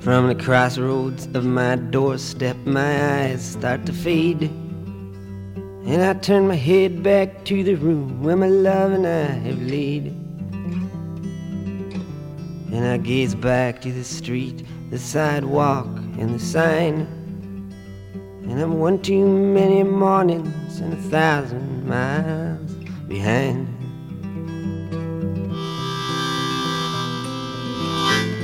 From the crossroads of my doorstep, my eyes start to fade, and I turn my head back to the room where my love and I have laid. And I gaze back to the street, the sidewalk and the sign, and I'm one too many mornings and 1,000 miles behind.